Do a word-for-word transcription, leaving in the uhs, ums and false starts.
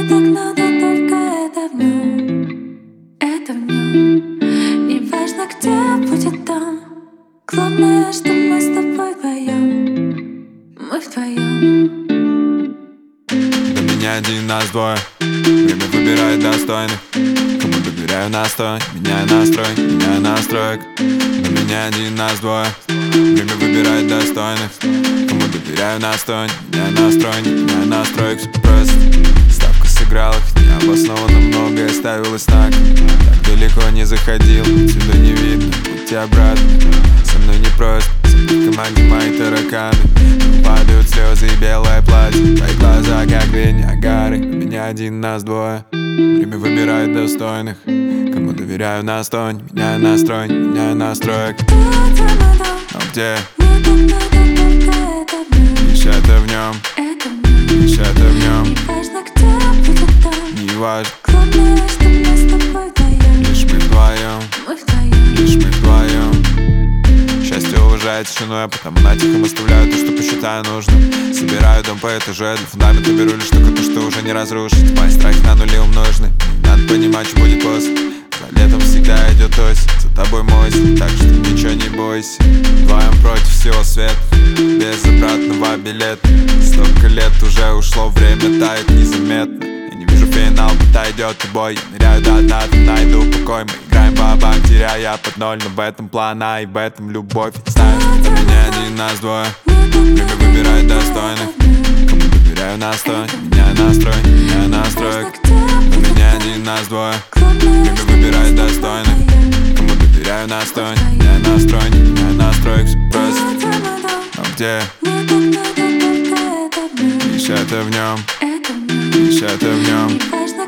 так надо, только это в нем, это в нем. Не важно, где будет там, главное, что мы с тобой вдвоем, мы вдвоем. До меня один, нас двое. Время выбирает достойных. Кому доверяю настой, меняю настрой, меняю настроек. До меня один, нас двое. Время выбирает достойных. Кому доверяю настой, меняю настрой, меняю настроек. Все просто, ставка сыграла, хоть необоснованно многое ставилось на кон. Так далеко не заходил, отсюда не видно пути обратно. Со мной не просто, в команде мои тараканы. Падают слезы и белое платье, твои глаза как две Ниагары. У меня один, нас двое. Время выбирает достойных. Кому доверяю настой, меняю настрой, меняю настроек. Но где? Лишь это в нем, лишь это в нем. Не важно, главное, что мы с тобой вдвоем, лишь мы вдвоем, мы вдвоем. лишь мы вдвоем. Счастье уважает тишину, я потому натихом оставляю то, что посчитаю нужным. Собираю дом по этаже, для фундамента беру лишь только то, что уже не разрушить. Мои страхи на нуле умножены, надо понимать, что будет после. За летом всегда идет осень, за тобой мойся, так что ничего не бойся. Вдвоем против всего света, без обратного билета. Столько лет уже ушло, время тает незаметно. Я не вижу финал, будто идет бой. Я ныряю до дна, найду покой. Мы играем ва-банк, теряя под ноль. Но в этом плана и в этом любовь. Ведь знаешь, что меня один, нас двое. Время выбирает достойных. Кому доверяю настой, меняю настрой, меняю настроек. У меня один, нас двое. Время выбирает достойных. Кому доверяю настой, меняю настрой, меняю настроек. Все просто, но где? Лишь это в нем, лишь это в нем.